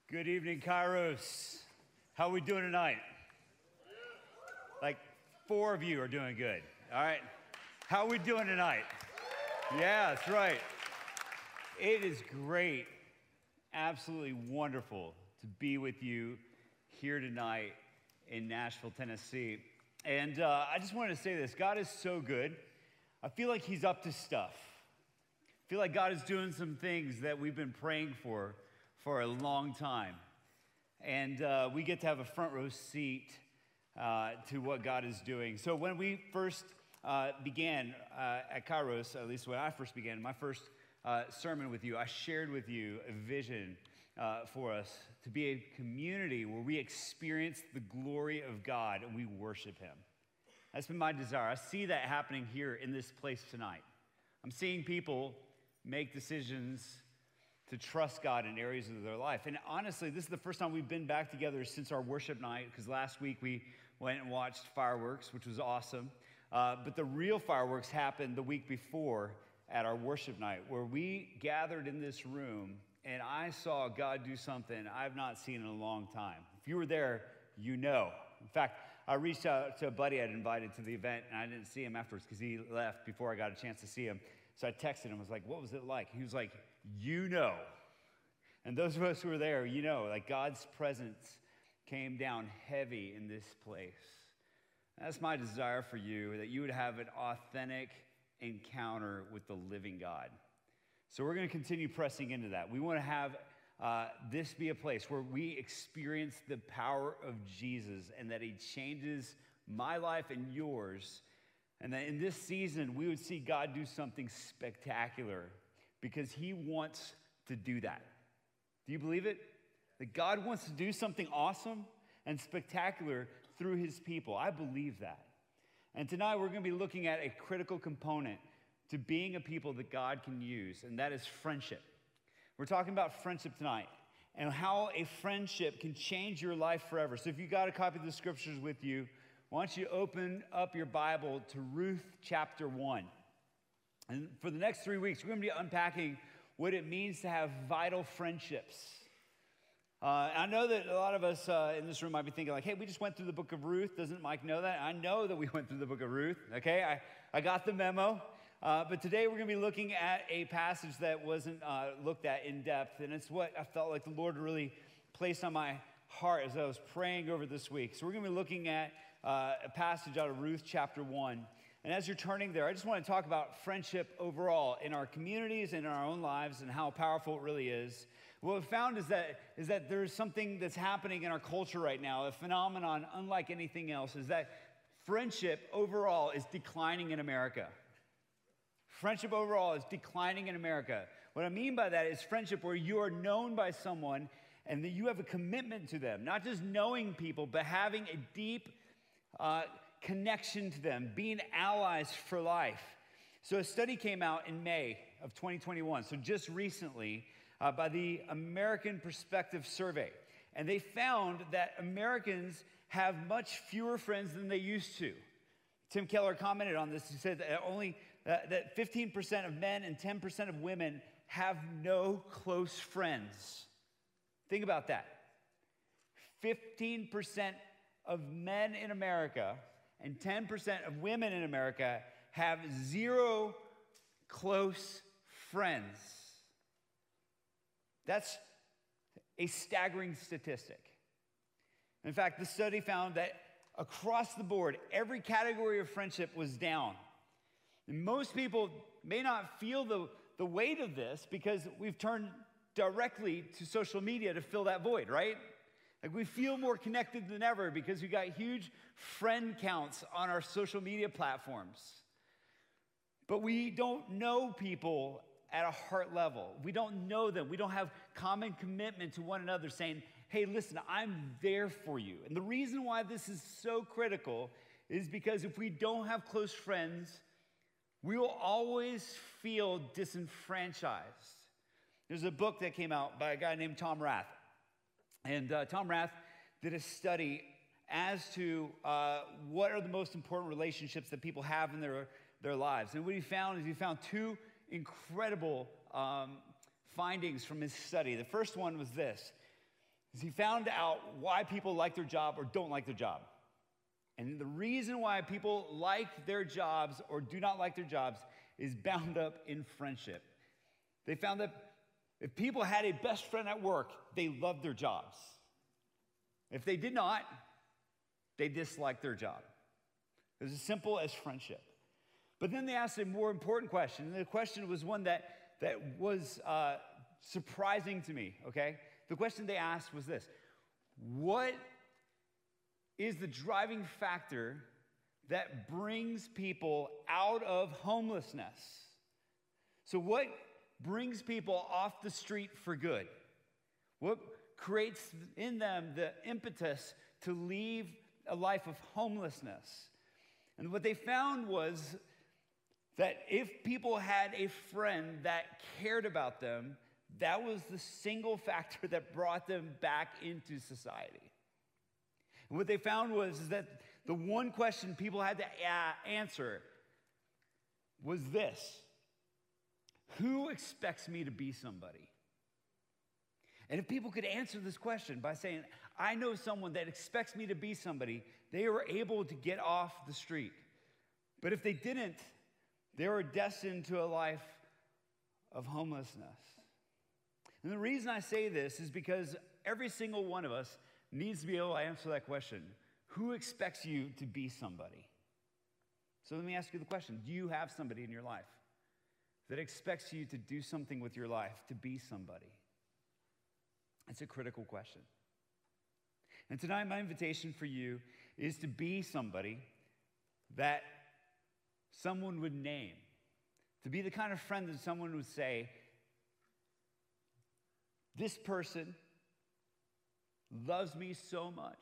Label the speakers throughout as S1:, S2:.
S1: Good evening, Kairos. How are we doing tonight? Like 4 of you are doing good. All right. How are we doing tonight? Yeah, that's right. It is great, absolutely wonderful to be with you here tonight in Nashville, Tennessee. And I just wanted to say this. God is so good. I feel like he's up to stuff. I feel like God is doing some things that we've been praying for a long time. And we get to have a front row seat to what God is doing. So when we first began at Kairos, at least when I first began, my first sermon with you, I shared with you a vision for us to be a community where we experience the glory of God and we worship him. That's been my desire. I see that happening here in this place tonight. I'm seeing people make decisions to trust God in areas of their life. And honestly, this is the first time we've been back together since our worship night, because last week we went and watched fireworks, which was awesome. But the real fireworks happened the week before at our worship night, where we gathered in this room, and I saw God do something I've not seen in a long time. If you were there, you know. In fact, I reached out to a buddy I'd invited to the event, and I didn't see him afterwards because he left before I got a chance to see him. So I texted him, I was like, what was it like? He was like, you know. And those of us who were there, you know, like God's presence came down heavy in this place. That's my desire for you, that you would have an authentic encounter with the living God. So we're going to continue pressing into that. We want to have this be a place where we experience the power of Jesus and that he changes my life and yours. And that in this season, we would see God do something spectacular because he wants to do that. Do you believe it? That God wants to do something awesome and spectacular through his people. I believe that. And tonight we're going to be looking at a critical component to being a people that God can use, and that is friendship. We're talking about friendship tonight and how a friendship can change your life forever. So if you got a copy of the scriptures with you, why don't you open up your Bible to Ruth chapter 1. And for the next 3 weeks, we're going to be unpacking what it means to have vital friendships. I know that a lot of us in this room might be thinking like, hey, we just went through the book of Ruth. Doesn't Mike know that? I know that we went through the book of Ruth, okay? I got the memo. But today we're going to be looking at a passage that wasn't looked at in depth, and it's what I felt like the Lord really placed on my heart as I was praying over this week. So we're going to be looking at a passage out of Ruth chapter 1. And as you're turning there, I just want to talk about friendship overall in our communities and in our own lives and how powerful it really is. What we found is that there's something that's happening in our culture right now, a phenomenon unlike anything else, is that friendship overall is declining in America. Friendship overall is declining in America. What I mean by that is friendship where you are known by someone and that you have a commitment to them, not just knowing people, but having a deep connection to them, being allies for life. So a study came out in May of 2021, so just recently, by the American Perspective Survey. And they found that Americans have much fewer friends than they used to. Tim Keller commented on this. He said that 15% of men and 10% of women have no close friends. Think about that. 15% of men in America and 10% of women in America have zero close friends. That's a staggering statistic. In fact, the study found that across the board, every category of friendship was down. And most people may not feel the weight of this because we've turned directly to social media to fill that void, right? Like we feel more connected than ever because we got huge friend counts on our social media platforms. But we don't know people at a heart level. We don't know them. We don't have common commitment to one another saying, hey, listen, I'm there for you. And the reason why this is so critical is because if we don't have close friends, we will always feel disenfranchised. There's a book that came out by a guy named Tom Rath. And Tom Rath did a study as to what are the most important relationships that people have in their lives. And what he found is he found 2 incredible findings from his study. The first one was this. is he found out why people like their job or don't like their job. And the reason why people like their jobs or do not like their jobs is bound up in friendship. They found that if people had a best friend at work, they loved their jobs. If they did not, they disliked their job. It was as simple as friendship. But then they asked a more important question, and the question was one that was surprising to me, okay? The question they asked was this: what is the driving factor that brings people out of homelessness? So what brings people off the street for good? What creates in them the impetus to leave a life of homelessness? And what they found was that if people had a friend that cared about them, that was the single factor that brought them back into society. And what they found was that the one question people had to answer was this: who expects me to be somebody? And if people could answer this question by saying, I know someone that expects me to be somebody, they were able to get off the street. But if they didn't, they were destined to a life of homelessness. And the reason I say this is because every single one of us needs to be able to answer that question. Who expects you to be somebody? So let me ask you the question. Do you have somebody in your life that expects you to do something with your life, to be somebody? It's a critical question. And tonight, my invitation for you is to be somebody that someone would name, to be the kind of friend that someone would say, this person loves me so much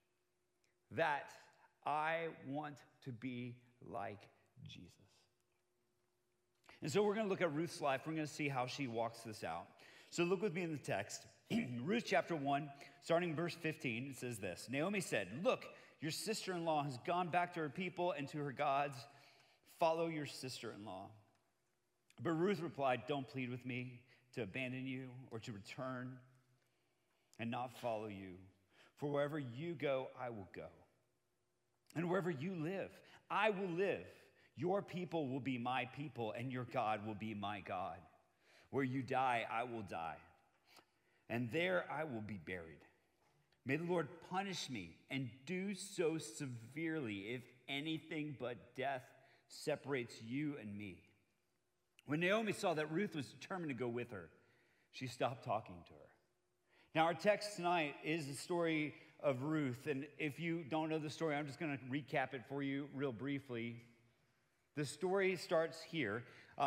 S1: that I want to be like Jesus. And so we're going to look at Ruth's life. We're going to see how she walks this out. So look with me in the text. Ruth chapter 1, starting verse 15, it says this: Naomi said, look, your sister-in-law has gone back to her people and to her gods. Follow your sister-in-law. But Ruth replied, don't plead with me to abandon you or to return and not follow you. For wherever you go, I will go. And wherever you live, I will live. Your people will be my people, and your God will be my God. Where you die, I will die, and there I will be buried. May the Lord punish me and do so severely if anything but death separates you and me. When Naomi saw that Ruth was determined to go with her, she stopped talking to her. Now, our text tonight is the story of Ruth. And if you don't know the story, I'm just going to recap it for you real briefly. The story starts here.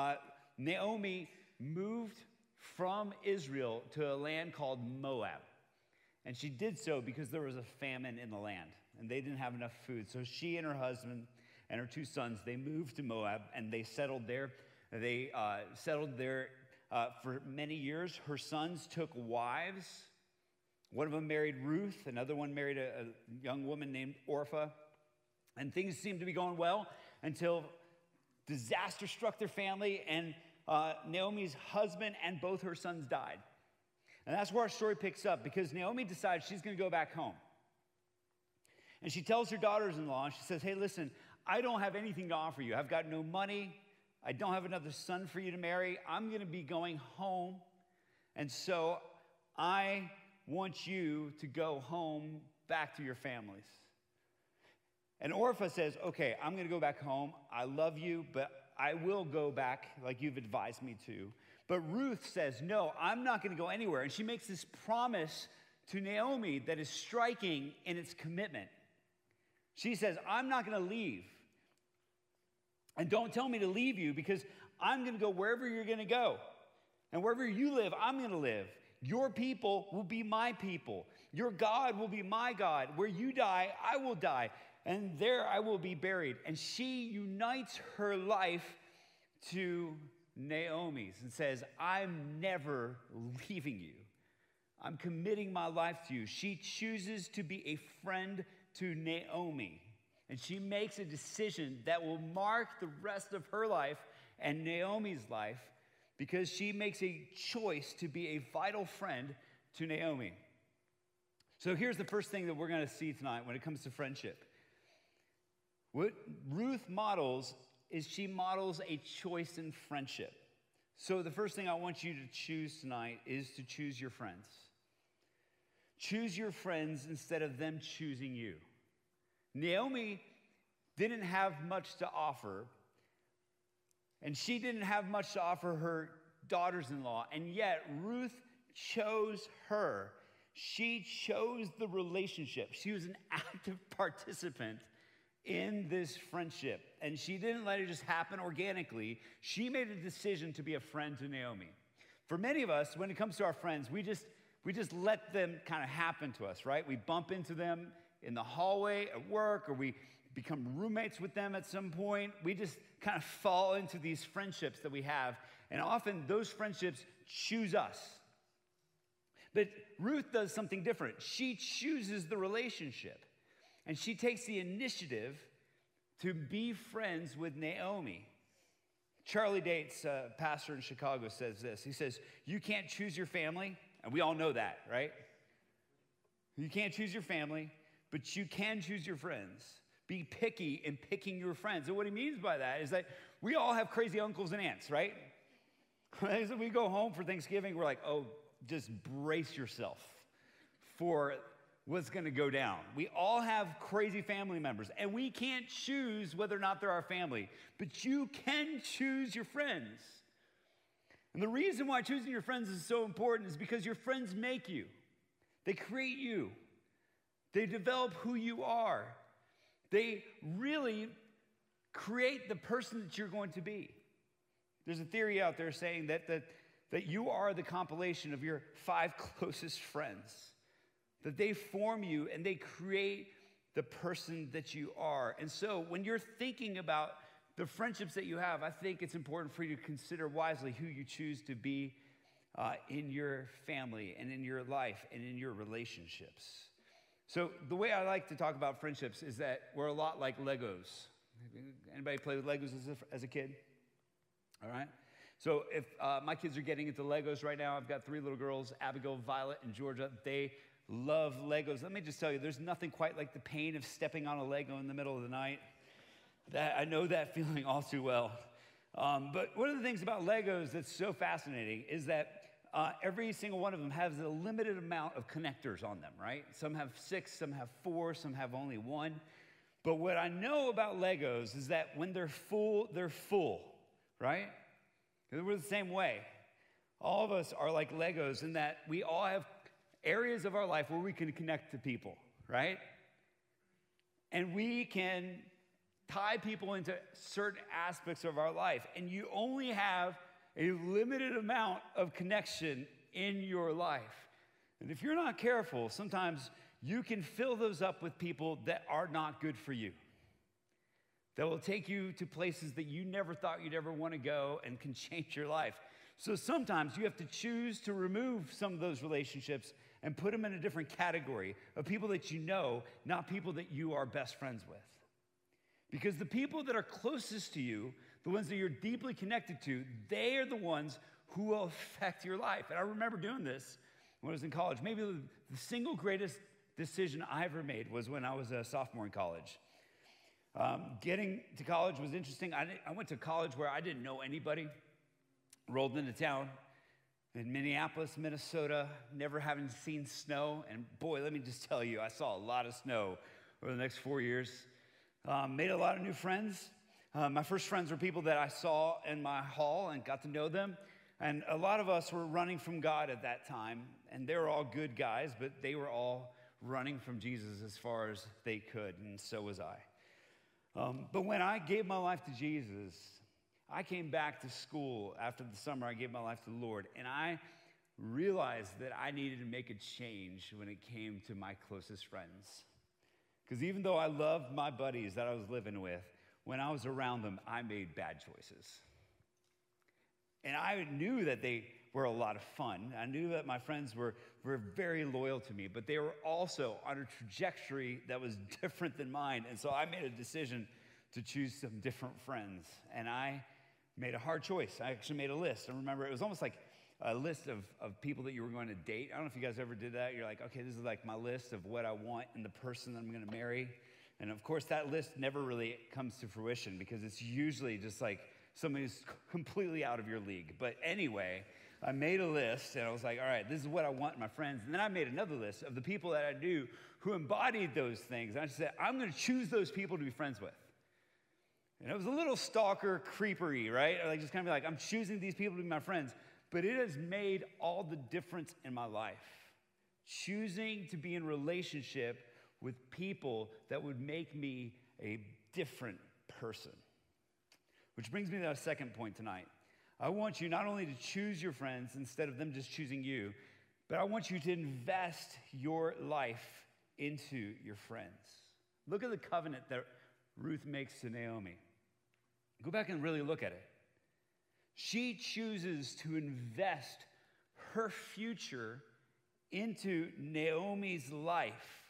S1: Naomi moved from Israel to a land called Moab. And she did so because there was a famine in the land, and they didn't have enough food. So she and her husband and her two sons, they moved to Moab, and they settled there. They settled there for many years. Her sons took wives. One of them married Ruth. Another one married a young woman named Orpah. And things seemed to be going well until disaster struck their family, and Naomi's husband and both her sons died. And that's where our story picks up, because Naomi decides she's going to go back home. And she tells her daughters-in-law, she says, hey, listen, I don't have anything to offer you. I've got no money. I don't have another son for you to marry. I'm going to be going home. And so I want you to go home back to your families. And Orpah says, okay, I'm going to go back home. I love you, but I will go back like you've advised me to. But Ruth says, no, I'm not going to go anywhere. And she makes this promise to Naomi that is striking in its commitment. She says, I'm not going to leave. And don't tell me to leave you, because I'm going to go wherever you're going to go. And wherever you live, I'm going to live. Your people will be my people. Your God will be my God. Where you die, I will die. And there I will be buried. And she unites her life to Naomi's and says, I'm never leaving you. I'm committing my life to you. She chooses to be a friend to Naomi. And she makes a decision that will mark the rest of her life and Naomi's life, because she makes a choice to be a vital friend to Naomi. So here's the first thing that we're going to see tonight when it comes to friendship. What Ruth models is she models a choice in friendship. So the first thing I want you to choose tonight is to choose your friends. Choose your friends instead of them choosing you. Naomi didn't have much to offer, and she didn't have much to offer her daughters-in-law, and yet Ruth chose her. She chose the relationship. She was an active participant in this friendship, and she didn't let it just happen organically. She made a decision to be a friend to Naomi. For many of us, when it comes to our friends, we just let them kind of happen to us, right? We bump into them in the hallway at work, or we become roommates with them at some point. We just kind of fall into these friendships that we have, and often those friendships choose us. But Ruth does something different. She chooses the relationship, and she takes the initiative to be friends with Naomi. Charlie Dates, a pastor in Chicago, says this. He says, you can't choose your family, and we all know that, right? You can't choose your family, but you can choose your friends. Be picky in picking your friends. And what he means by that is that we all have crazy uncles and aunts, right? As we go home for Thanksgiving, we're like, oh, just brace yourself for what's going to go down. We all have crazy family members, and we can't choose whether or not they're our family, but you can choose your friends. And the reason why choosing your friends is so important is because your friends make you. They create you. They develop who you are. They really create the person that you're going to be. There's a theory out there saying that you are the compilation of your 5 closest friends, that they form you and they create the person that you are. And so when you're thinking about the friendships that you have, I think it's important for you to consider wisely who you choose to be in your family and in your life and in your relationships. So the way I like to talk about friendships is that we're a lot like Legos. Anybody play with Legos as a kid? All right. So if my kids are getting into Legos right now, I've got 3 little girls, Abigail, Violet, and Georgia. They love Legos. Let me just tell you, there's nothing quite like the pain of stepping on a Lego in the middle of the night. I know that feeling all too well. But one of the things about Legos that's so fascinating is that every single one of them has a limited amount of connectors on them, right? Some have 6, some have 4, some have only 1. But what I know about Legos is that when they're full, right? Because we're the same way. All of us are like Legos in that we all have areas of our life where we can connect to people, right? And we can tie people into certain aspects of our life. And you only have a limited amount of connection in your life. And if you're not careful, sometimes you can fill those up with people that are not good for you, that will take you to places that you never thought you'd ever want to go and can change your life. So sometimes you have to choose to remove some of those relationships and put them in a different category of people that you know, not people that you are best friends with. Because the people that are closest to you, the ones that you're deeply connected to, they are the ones who will affect your life. And I remember doing this when I was in college. Maybe the single greatest decision I ever made was when I was a sophomore in college. Getting to college was interesting. I went to college where I didn't know anybody. Rolled into town in Minneapolis, Minnesota, never having seen snow. And boy, let me just tell you, I saw a lot of snow over the next 4 years. Made a lot of new friends. My first friends were people that I saw in my hall and got to know them. And a lot of us were running from God at that time. And they were all good guys, but they were all running from Jesus as far as they could. And so was I. But when I gave my life to Jesus, I came back to school after the summer. I gave my life to the Lord. And I realized that I needed to make a change when it came to my closest friends. Because even though I loved my buddies that I was living with, when I was around them, I made bad choices. And I knew that they were a lot of fun. I knew that my friends were very loyal to me, but they were also on a trajectory that was different than mine. And so I made a decision to choose some different friends. And I made a hard choice. I actually made a list. I remember it was almost like a list of people that you were going to date. I don't know if you guys ever did that. You're like, okay, this is like my list of what I want in the person that I'm going to marry. And of course, that list never really comes to fruition because it's usually just like somebody who's completely out of your league. But anyway, I made a list and I was like, all right, this is what I want in my friends. And then I made another list of the people that I knew who embodied those things. And I said, I'm going to choose those people to be friends with. And it was a little stalker creepery, right? Like just kind of be like, I'm choosing these people to be my friends. But it has made all the difference in my life. Choosing to be in relationship with people that would make me a different person. Which brings me to our second point tonight. I want you not only to choose your friends instead of them just choosing you, but I want you to invest your life into your friends. Look at the covenant that Ruth makes to Naomi. Go back and really look at it. She chooses to invest her future into Naomi's life.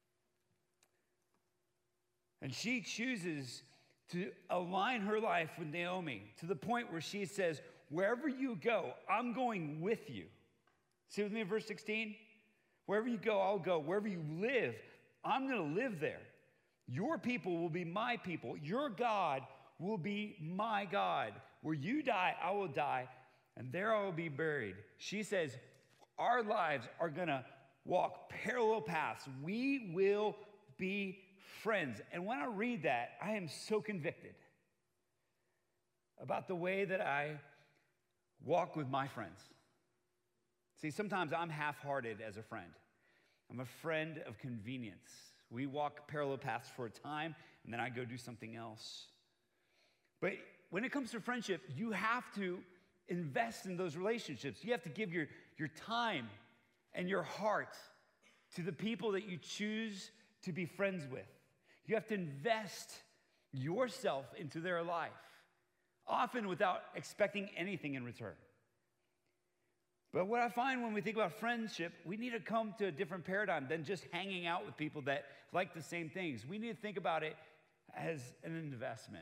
S1: And she chooses to align her life with Naomi to the point where she says, wherever you go, I'm going with you. See with me in verse 16? Wherever you go, I'll go. Wherever you live, I'm going to live there. Your people will be my people. Your God will be my God. Where you die, I will die, and there I will be buried. She says, our lives are going to walk parallel paths. We will be friends. And when I read that, I am so convicted about the way that I walk with my friends. See, sometimes I'm half-hearted as a friend. I'm a friend of convenience. We walk parallel paths for a time, and then I go do something else. But when it comes to friendship, you have to invest in those relationships. You have to give your time and your heart to the people that you choose to be friends with. You have to invest yourself into their life, often without expecting anything in return. But what I find when we think about friendship, we need to come to a different paradigm than just hanging out with people that like the same things. We need to think about it as an investment.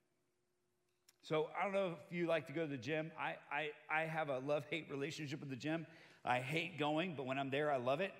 S1: So I don't know if you like to go to the gym. I have a love-hate relationship with the gym. I hate going, but when I'm there, I love it.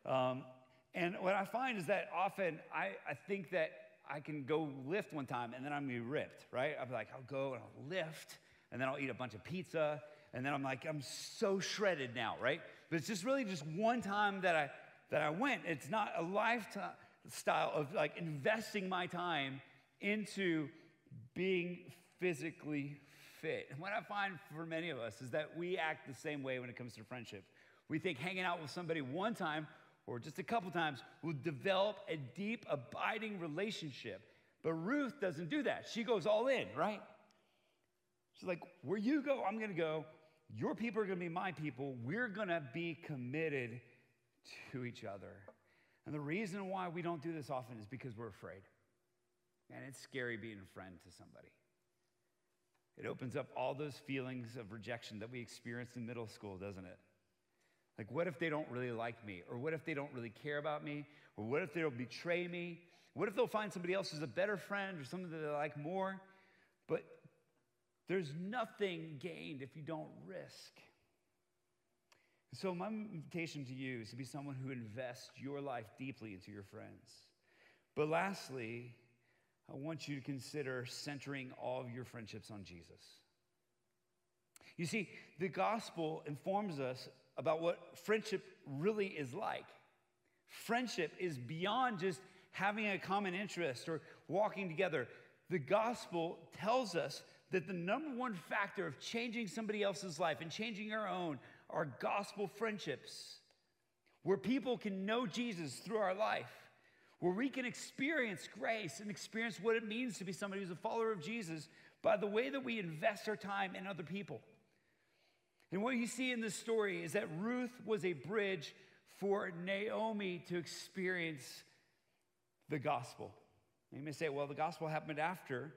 S1: And what I find is that often I think that I can go lift one time and then I'm gonna be ripped, right? I'll be like, I'll go and I'll lift, and then I'll eat a bunch of pizza, and then I'm like, I'm so shredded now, right? But it's just really just one time that I went. It's not a lifestyle of like investing my time into being physically fit. And what I find for many of us is that we act the same way when it comes to friendship. We think hanging out with somebody one time or just a couple times will develop a deep, abiding relationship. But Ruth doesn't do that. She goes all in, right? She's like, where you go, I'm going to go. Your people are going to be my people. We're going to be committed to each other. And the reason why we don't do this often is because we're afraid. And it's scary being a friend to somebody. It opens up all those feelings of rejection that we experienced in middle school, doesn't it? Like, what if they don't really like me? Or what if they don't really care about me? Or what if they'll betray me? What if they'll find somebody else who's a better friend or somebody that they like more? But there's nothing gained if you don't risk. So my invitation to you is to be someone who invests your life deeply into your friends. But lastly, I want you to consider centering all of your friendships on Jesus. You see, the gospel informs us about what friendship really is like. Friendship is beyond just having a common interest or walking together. The gospel tells us that the number one factor of changing somebody else's life and changing our own are gospel friendships, where people can know Jesus through our life, where we can experience grace and experience what it means to be somebody who's a follower of Jesus by the way that we invest our time in other people. And what you see in this story is that Ruth was a bridge for Naomi to experience the gospel. And you may say, well, the gospel happened after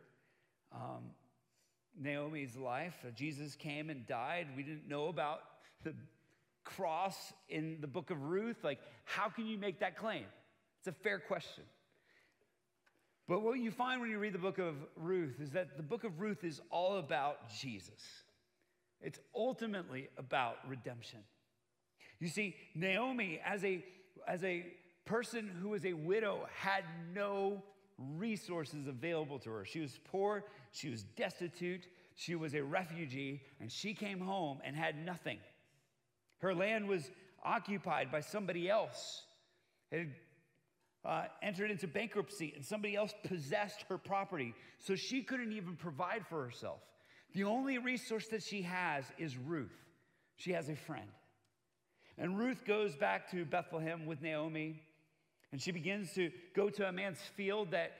S1: Naomi's life. Jesus came and died. We didn't know about the cross in the book of Ruth. Like, how can you make that claim? It's a fair question. But what you find when you read the book of Ruth is that the book of Ruth is all about Jesus. It's ultimately about redemption. You see, Naomi, as a person who was a widow, had no resources available to her. She was poor, she was destitute, she was a refugee, and she came home and had nothing. Her land was occupied by somebody else. It had entered into bankruptcy, and somebody else possessed her property, so she couldn't even provide for herself. The only resource that she has is Ruth. She has a friend. And Ruth goes back to Bethlehem with Naomi, and she begins to go to a man's field that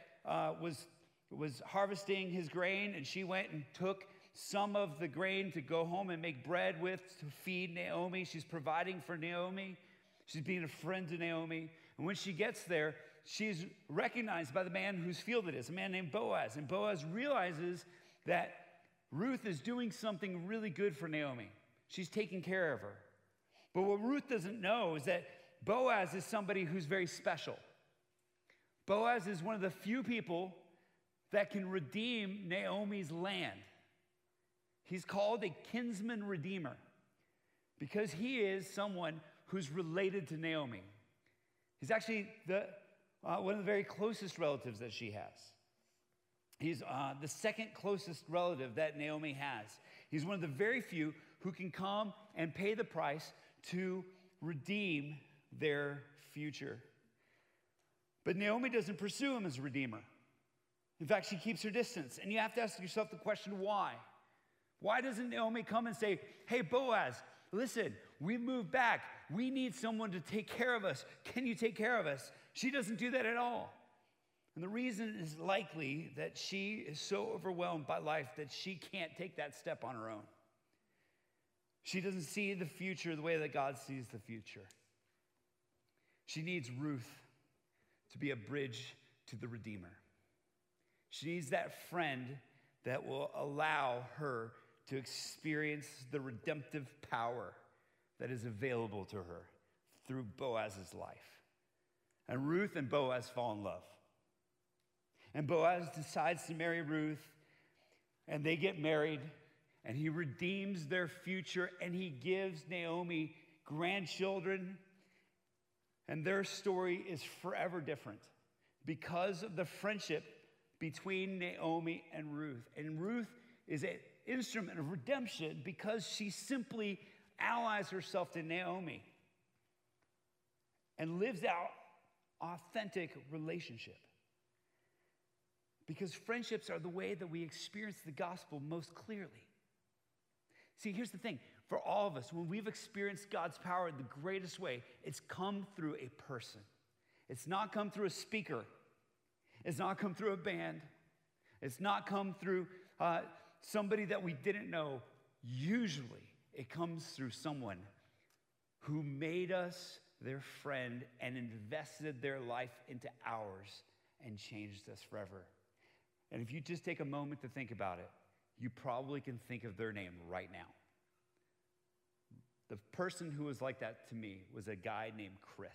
S1: was harvesting his grain, and she went and took some of the grain to go home and make bread with to feed Naomi. She's providing for Naomi. She's being a friend to Naomi. And when she gets there, she's recognized by the man whose field it is, a man named Boaz. And Boaz realizes that Ruth is doing something really good for Naomi. She's taking care of her. But what Ruth doesn't know is that Boaz is somebody who's very special. Boaz is one of the few people that can redeem Naomi's land. He's called a kinsman redeemer because he is someone who's related to Naomi. He's actually one of the very closest relatives that she has. He's the second closest relative that Naomi has. He's one of the very few who can come and pay the price to redeem their future. But Naomi doesn't pursue him as a redeemer. In fact, she keeps her distance. And you have to ask yourself the question, why? Why doesn't Naomi come and say, hey, Boaz, listen, we moved back. We need someone to take care of us. Can you take care of us? She doesn't do that at all. And the reason is likely that she is so overwhelmed by life that she can't take that step on her own. She doesn't see the future the way that God sees the future. She needs Ruth to be a bridge to the Redeemer. She needs that friend that will allow her to experience the redemptive power that is available to her through Boaz's life. And Ruth and Boaz fall in love. And Boaz decides to marry Ruth, and they get married, and he redeems their future, and he gives Naomi grandchildren, and their story is forever different because of the friendship between Naomi and Ruth. And Ruth is an instrument of redemption because she simply allies herself to Naomi and lives out authentic relationship. Because friendships are the way that we experience the gospel most clearly. See, here's the thing. For all of us, when we've experienced God's power in the greatest way, it's come through a person. It's not come through a speaker. It's not come through a band. It's not come through somebody that we didn't know. Usually, it comes through someone who made us their friend and invested their life into ours and changed us forever. And if you just take a moment to think about it, you probably can think of their name right now. The person who was like that to me was a guy named Chris.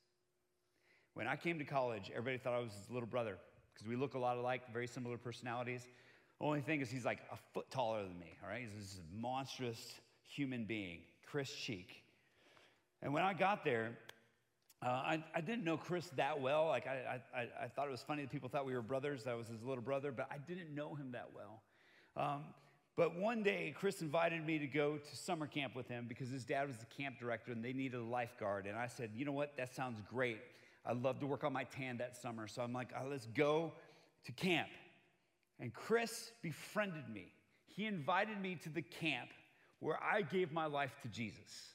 S1: When I came to college, everybody thought I was his little brother because we look a lot alike, very similar personalities. Only thing is he's like a foot taller than me, all right? He's this monstrous human being, Chris Cheek. And when I got there, I didn't know Chris that well. Like I thought it was funny that people thought we were brothers. I was his little brother, but I didn't know him that well. But one day, Chris invited me to go to summer camp with him because his dad was the camp director and they needed a lifeguard. And I said, you know what? That sounds great. I'd love to work on my tan that summer. So I'm like, let's go to camp. And Chris befriended me. He invited me to the camp where I gave my life to Jesus.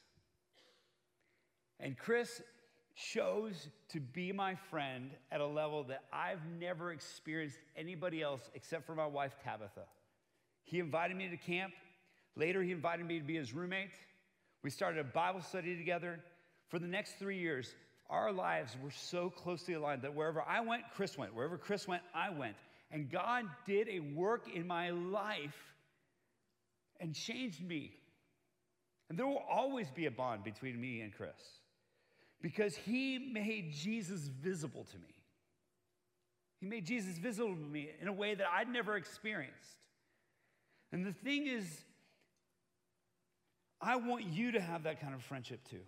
S1: And Chris chose to be my friend at a level that I've never experienced anybody else except for my wife, Tabitha. He invited me to camp. Later, he invited me to be his roommate. We started a Bible study together. For the next 3 years, our lives were so closely aligned that wherever I went, Chris went. Wherever Chris went, I went. And God did a work in my life and changed me. And there will always be a bond between me and Chris because he made Jesus visible to me. He made Jesus visible to me in a way that I'd never experienced. And the thing is, I want you to have that kind of friendship too.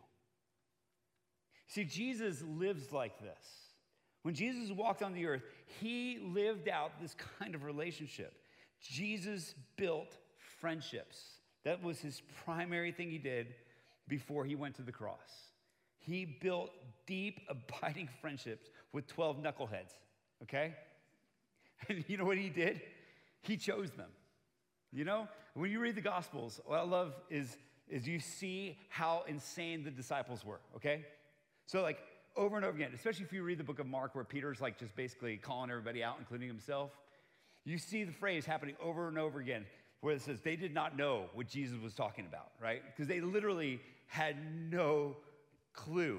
S1: See, Jesus lives like this. When Jesus walked on the earth, he lived out this kind of relationship. Jesus built friendships. That was his primary thing he did before he went to the cross. He built deep, abiding friendships with 12 knuckleheads, okay? And you know what he did? He chose them. You know, when you read the Gospels, what I love is you see how insane the disciples were, okay? So like over and over again, especially if you read the book of Mark where Peter's like just basically calling everybody out, including himself, you see the phrase happening over and over again where it says they did not know what Jesus was talking about, right? Because they literally had no clue.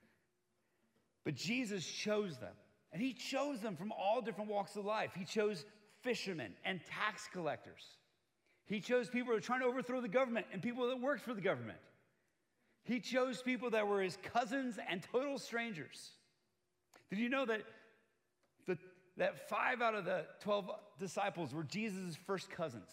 S1: But Jesus chose them, and he chose them from all different walks of life. He chose fishermen and tax collectors. He chose people who were trying to overthrow the government and people that worked for the government. He chose people that were his cousins and total strangers. Did you know that that 5 out of the 12 disciples were Jesus' first cousins?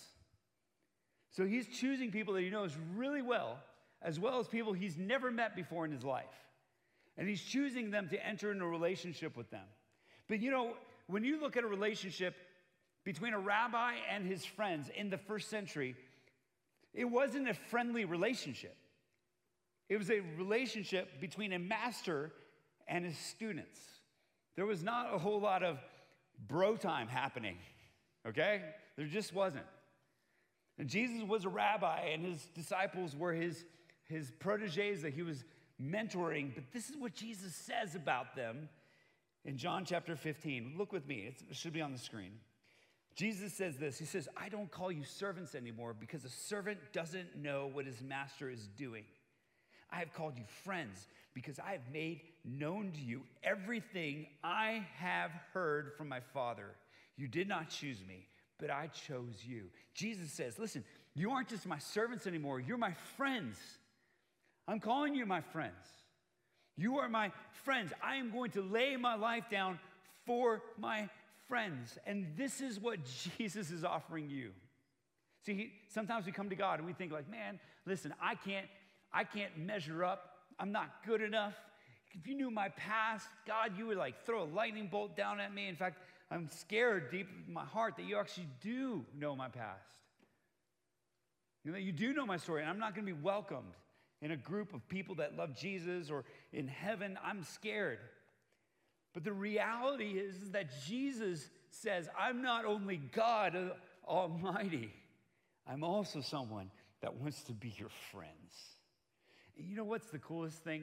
S1: So he's choosing people that he knows really well as people he's never met before in his life. And he's choosing them to enter into a relationship with them. But you know, when you look at a relationship between a rabbi and his friends in the first century, it wasn't a friendly relationship. It was a relationship between a master and his students. There was not a whole lot of bro time happening, okay? There just wasn't. And Jesus was a rabbi, and his disciples were his proteges that he was mentoring. But this is what Jesus says about them in John chapter 15. Look with me. It should be on the screen. Jesus says this. He says, I don't call you servants anymore because a servant doesn't know what his master is doing. I have called you friends because I have made known to you everything I have heard from my Father. You did not choose me, but I chose you. Jesus says, listen, you aren't just my servants anymore. You're my friends. I'm calling you my friends. You are my friends. I am going to lay my life down for my friends. And this is what Jesus is offering you. See, sometimes we come to God and we think like, man, listen, I can't measure up. I'm not good enough. If you knew my past, God, you would like throw a lightning bolt down at me. In fact, I'm scared deep in my heart that you actually do know my past. You know, you do know my story, and I'm not going to be welcomed in a group of people that love Jesus or in heaven. I'm scared. But the reality is that Jesus says, I'm not only God Almighty, I'm also someone that wants to be your friends. And you know what's the coolest thing?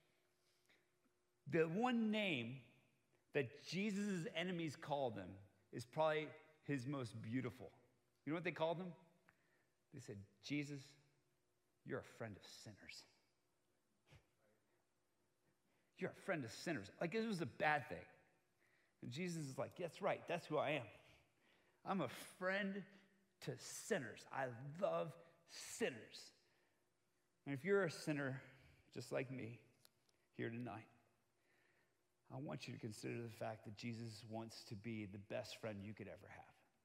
S1: The one name that Jesus' enemies called him is probably his most beautiful. You know what they called him? They said, Jesus, you're a friend of sinners. You're a friend of sinners. Like it was a bad thing. And Jesus is like, that's right, that's who I am. I'm a friend to sinners. I love sinners. And if you're a sinner just like me here tonight, I want you to consider the fact that Jesus wants to be the best friend you could ever have.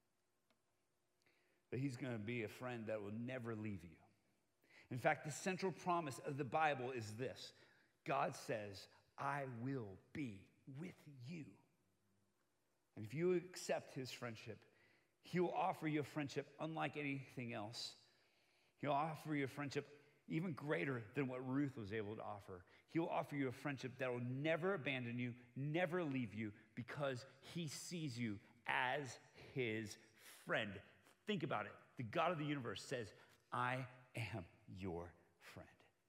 S1: That he's going to be a friend that will never leave you. In fact, the central promise of the Bible is this. God says, I will be with you. And if you accept his friendship, he will offer you a friendship unlike anything else. He'll offer you a friendship even greater than what Ruth was able to offer. He'll offer you a friendship that will never abandon you, never leave you, because he sees you as his friend. Think about it. The God of the universe says, I am your friend.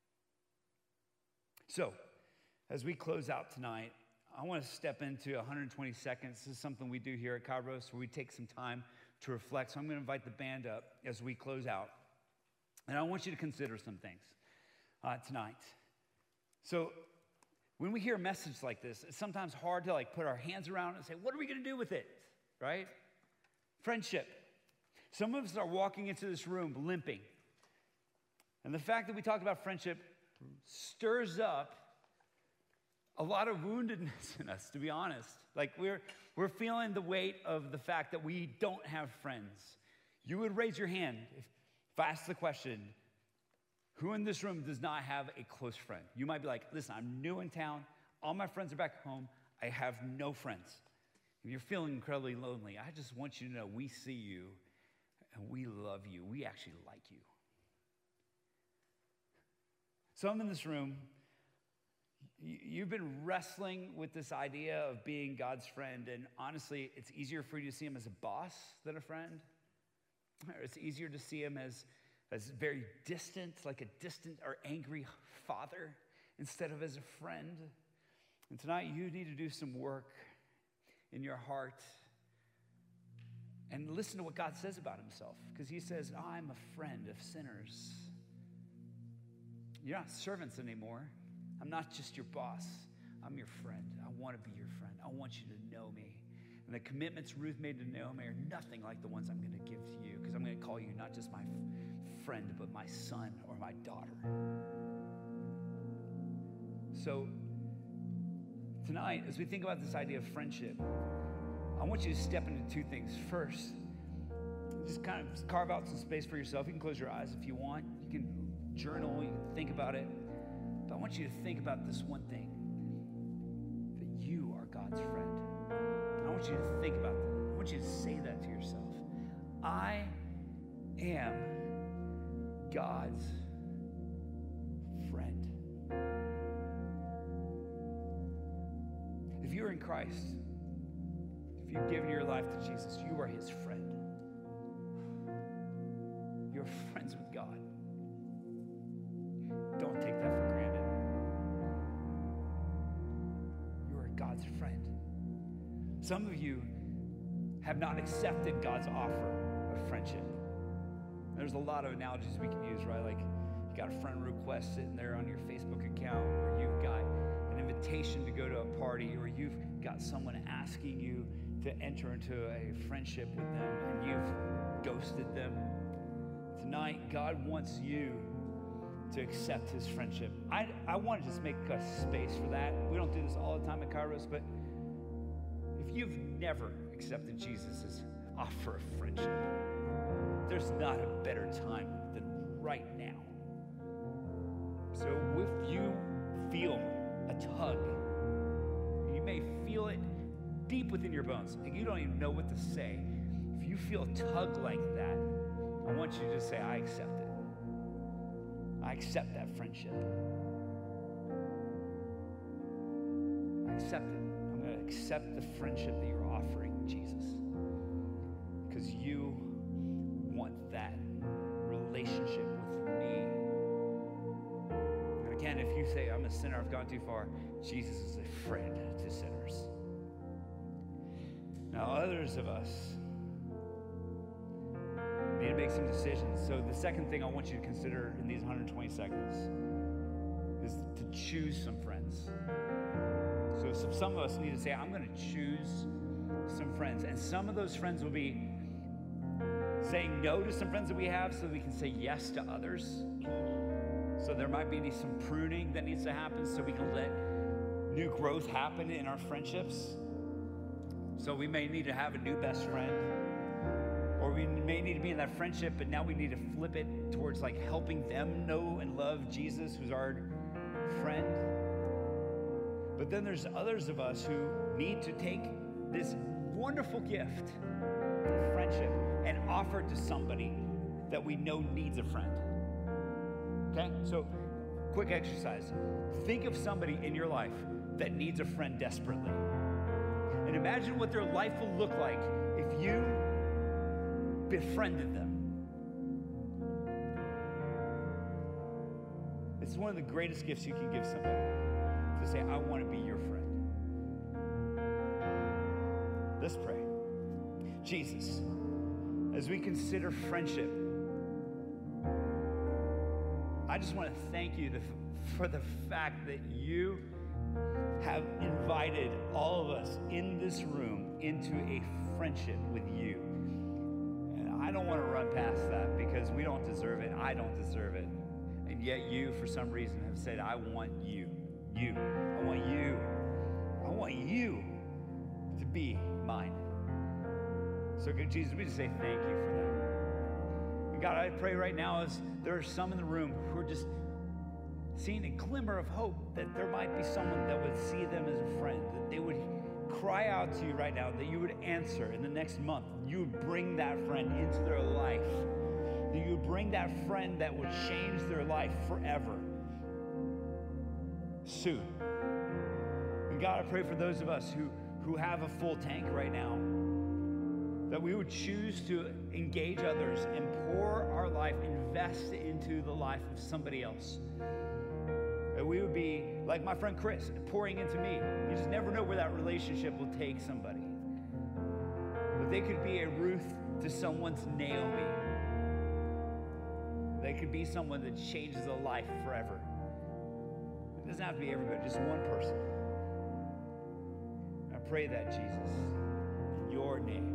S1: So, as we close out tonight, I want to step into 120 seconds. This is something we do here at Kairos, where we take some time to reflect. So I'm going to invite the band up as we close out. And I want you to consider some things tonight. So when we hear a message like this, it's sometimes hard to like put our hands around it and say, what are we going to do with it, right? Friendship. Some of us are walking into this room limping. And the fact that we talked about friendship stirs up a lot of woundedness in us, to be honest. Like we're feeling the weight of the fact that we don't have friends. You would raise your hand if I asked the question, Who in this room does not have a close friend? You might be like, listen, I'm new in town. All my friends are back home. I have no friends. If you're feeling incredibly lonely, I just want you to know we see you and we love you. We actually like you. Some in this room, you've been wrestling with this idea of being God's friend, and honestly, it's easier for you to see him as a boss than a friend. Or it's easier to see him as very distant, like a distant or angry father, instead of as a friend. And tonight, you need to do some work in your heart and listen to what God says about himself, because he says, I'm a friend of sinners. You're not servants anymore. I'm not just your boss. I'm your friend. I want to be your friend. I want you to know me. And the commitments Ruth made to Naomi are nothing like the ones I'm going to give to you, because I'm going to call you not just my friend, but my son or my daughter. So tonight, as we think about this idea of friendship, I want you to step into two things. First, just kind of carve out some space for yourself. You can close your eyes if you want. You can journal, you can think about it. But I want you to think about this one thing, that you are God's friend. I want you to think about that. I want you to say that to yourself. I am God's friend. If you're in Christ, if you've given your life to Jesus, you are his friend. You're friends with God. Don't take that for granted. You are God's friend. Some of you have not accepted God's offer of friendship. There's a lot of analogies we can use, right? Like you got a friend request sitting there on your Facebook account, or you've got an invitation to go to a party, or you've got someone asking you to enter into a friendship with them and you've ghosted them. Tonight, God wants you to accept his friendship. I want to just make a space for that. We don't do this all the time at Kairos, but if you've never accepted Jesus' offer of friendship, there's not a better time than right now. So if you feel a tug, you may feel it deep within your bones, and you don't even know what to say. If you feel a tug like that, I want you to just say, I accept it. I accept that friendship. I accept it. I'm going to accept the friendship that you're offering, Jesus, because you want that relationship with me. And again, if you say, I'm a sinner, I've gone too far, Jesus is a friend to sinners. Now, others of us need to make some decisions. So the second thing I want you to consider in these 120 seconds is to choose some friends. So some of us need to say, I'm going to choose some friends. And some of those friends will be saying no to some friends that we have so that we can say yes to others. So there might be some pruning that needs to happen so we can let new growth happen in our friendships. So we may need to have a new best friend, or we may need to be in that friendship, but now we need to flip it towards like helping them know and love Jesus, who's our friend. But then there's others of us who need to take this wonderful gift of friendship and offer it to somebody that we know needs a friend. Okay? So, quick exercise. Think of somebody in your life that needs a friend desperately. And imagine what their life will look like if you befriended them. It's one of the greatest gifts you can give somebody, to say, I want to be your friend. Let's pray. Jesus, as we consider friendship, I just want to thank you for the fact that you have invited all of us in this room into a friendship with you. And I don't want to run past that because we don't deserve it. I don't deserve it. And yet you, for some reason, have said, I want you. I want you to be mine. So, God, Jesus, we just say thank you for that. And God, I pray right now as there are some in the room who are just seeing a glimmer of hope that there might be someone that would see them as a friend, that they would cry out to you right now, that you would answer in the next month. You would bring that friend into their life, that you would bring that friend that would change their life forever soon. And God, I pray for those of us who have a full tank right now, that we would choose to engage others and pour our life, invest into the life of somebody else. That we would be like my friend Chris, pouring into me. You just never know where that relationship will take somebody. But they could be a Ruth to someone's Naomi. They could be someone that changes a life forever. It doesn't have to be everybody, just one person. I pray that, Jesus, in your name.